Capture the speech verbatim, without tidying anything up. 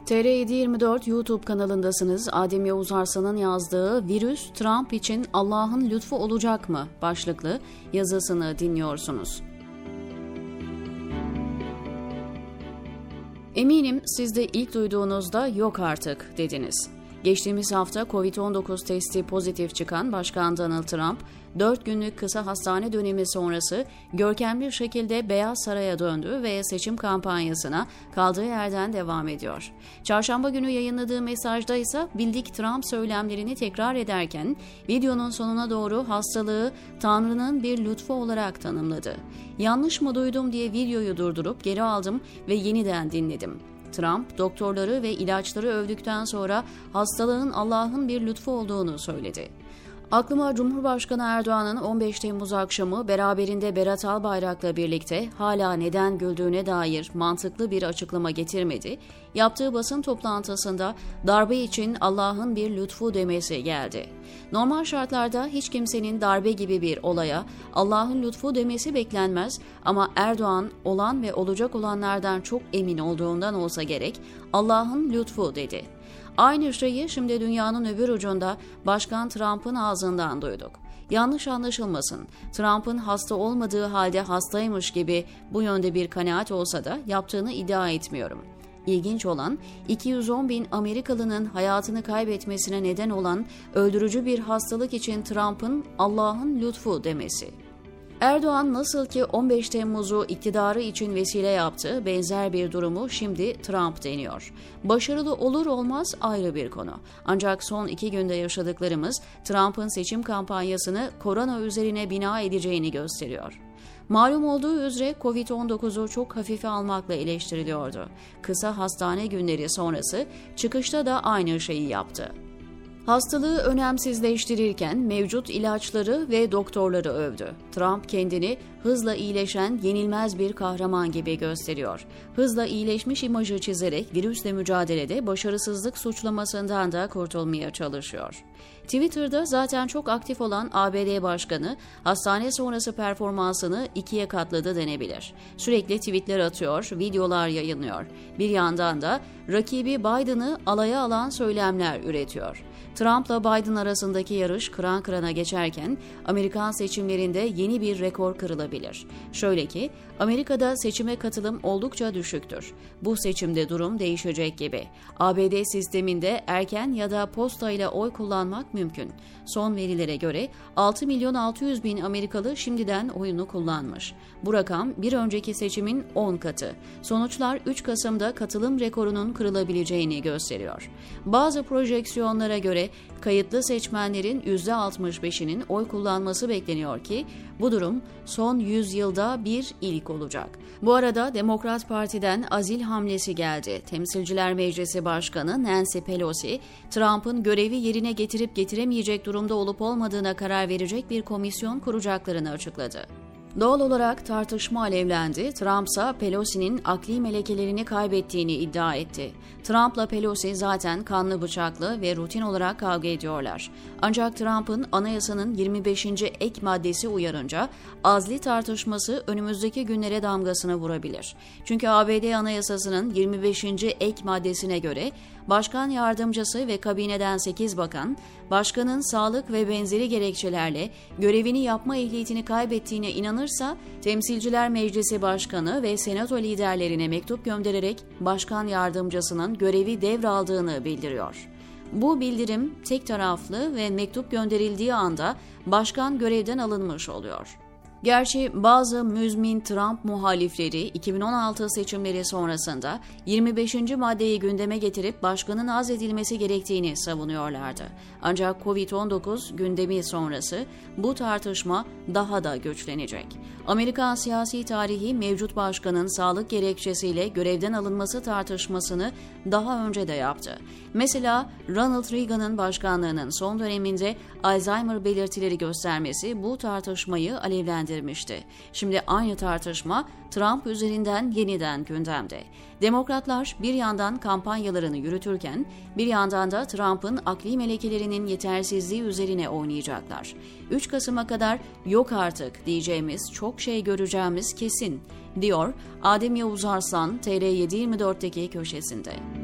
T R yedi yirmi dört YouTube kanalındasınız. Adem Yavuz Arslan'ın yazdığı "Virüs Trump için Allah'ın lütfu olacak mı?" başlıklı yazısını dinliyorsunuz. Eminim siz de ilk duyduğunuzda "yok artık" dediniz. Geçtiğimiz hafta kovid on dokuz testi pozitif çıkan Başkan Donald Trump, dört günlük kısa hastane dönemi sonrası görkemli şekilde Beyaz Saray'a döndü ve seçim kampanyasına kaldığı yerden devam ediyor. Çarşamba günü yayınladığı mesajda ise bildik Trump söylemlerini tekrar ederken, videonun sonuna doğru hastalığı Tanrı'nın bir lütfu olarak tanımladı. "Yanlış mı duydum?" diye videoyu durdurup geri aldım ve yeniden dinledim. Trump, doktorları ve ilaçları övdükten sonra hastalığın Allah'ın bir lütfu olduğunu söyledi. Aklıma Cumhurbaşkanı Erdoğan'ın on beş Temmuz akşamı beraberinde Berat Albayrak'la birlikte hala neden güldüğüne dair mantıklı bir açıklama getirmedi, yaptığı basın toplantısında darbe için Allah'ın bir lütfu demesi geldi. Normal şartlarda hiç kimsenin darbe gibi bir olaya Allah'ın lütfu demesi beklenmez ama Erdoğan olan ve olacak olanlardan çok emin olduğundan olsa gerek Allah'ın lütfu dedi. Aynı şeyi şimdi dünyanın öbür ucunda Başkan Trump'ın ağzından duyduk. Yanlış anlaşılmasın, Trump'ın hasta olmadığı halde hastaymış gibi bu yönde bir kanaat olsa da yaptığını iddia etmiyorum. İlginç olan, iki yüz on bin Amerikalının hayatını kaybetmesine neden olan öldürücü bir hastalık için Trump'ın Allah'ın lütfu demesi. Erdoğan nasıl ki on beş Temmuz'u iktidarı için vesile yaptı, benzer bir durumu şimdi Trump deniyor. Başarılı olur olmaz ayrı bir konu. Ancak son iki günde yaşadıklarımız Trump'ın seçim kampanyasını korona üzerine bina edeceğini gösteriyor. Malum olduğu üzere kovid on dokuzu çok hafife almakla eleştiriliyordu. Kısa hastane günleri sonrası çıkışta da aynı şeyi yaptı. Hastalığı önemsizleştirirken mevcut ilaçları ve doktorları övdü. Trump kendini hızla iyileşen yenilmez bir kahraman gibi gösteriyor. Hızla iyileşmiş imajı çizerek virüsle mücadelede başarısızlık suçlamasından da kurtulmaya çalışıyor. Twitter'da zaten çok aktif olan A B D Başkanı, hastane sonrası performansını ikiye katladı denebilir. Sürekli tweetler atıyor, videolar yayınlıyor. Bir yandan da rakibi Biden'ı alaya alan söylemler üretiyor. Trump'la Biden arasındaki yarış kıran kırana geçerken Amerikan seçimlerinde yeni bir rekor kırılabilir. Şöyle ki, Amerika'da seçime katılım oldukça düşüktür. Bu seçimde durum değişecek gibi. A B D sisteminde erken ya da posta ile oy kullanmak mümkün. Son verilere göre altı milyon altı yüz bin Amerikalı şimdiden oyunu kullanmış. Bu rakam bir önceki seçimin on katı. Sonuçlar üç Kasım'da katılım rekorunun kırılabileceğini gösteriyor. Bazı projeksiyonlara göre kayıtlı seçmenlerin yüzde altmış beşinin oy kullanması bekleniyor ki bu durum son yüz yılda bir ilk olacak. Bu arada Demokrat Parti'den azil hamlesi geldi. Temsilciler Meclisi Başkanı Nancy Pelosi, Trump'ın görevi yerine getirip getiremeyecek durumda olup olmadığına karar verecek bir komisyon kuracaklarını açıkladı. Doğal olarak tartışma alevlendi. Trump ise Pelosi'nin akli melekelerini kaybettiğini iddia etti. Trump'la Pelosi zaten kanlı bıçaklı ve rutin olarak kavga ediyorlar. Ancak Trump'ın anayasanın yirmi beşinci ek maddesi uyarınca azli tartışması önümüzdeki günlere damgasını vurabilir. Çünkü A B D Anayasası'nın yirmi beşinci ek maddesine göre Başkan Yardımcısı ve kabineden sekiz bakan, başkanın sağlık ve benzeri gerekçelerle görevini yapma ehliyetini kaybettiğine inanırsa, Temsilciler Meclisi Başkanı ve Senato liderlerine mektup göndererek Başkan Yardımcısının görevi devraldığını bildiriyor. Bu bildirim tek taraflı ve mektup gönderildiği anda başkan görevden alınmış oluyor. Gerçi bazı müzmin Trump muhalifleri iki bin on altı seçimleri sonrasında yirmi beşinci maddeyi gündeme getirip başkanın azledilmesi gerektiğini savunuyorlardı. Ancak kovid on dokuz gündemi sonrası bu tartışma daha da güçlenecek. Amerikan siyasi tarihi mevcut başkanın sağlık gerekçesiyle görevden alınması tartışmasını daha önce de yaptı. Mesela Ronald Reagan'ın başkanlığının son döneminde Alzheimer belirtileri göstermesi bu tartışmayı alevlendirmişti. Şimdi aynı tartışma Trump üzerinden yeniden gündemde. Demokratlar bir yandan kampanyalarını yürütürken bir yandan da Trump'ın akli melekelerinin yetersizliği üzerine oynayacaklar. üç Kasım'a kadar yok artık diyeceğimiz çok şey göreceğimiz kesin, diyor Adem Yavuz Arslan T R yedi yirmi dörtteki köşesinde.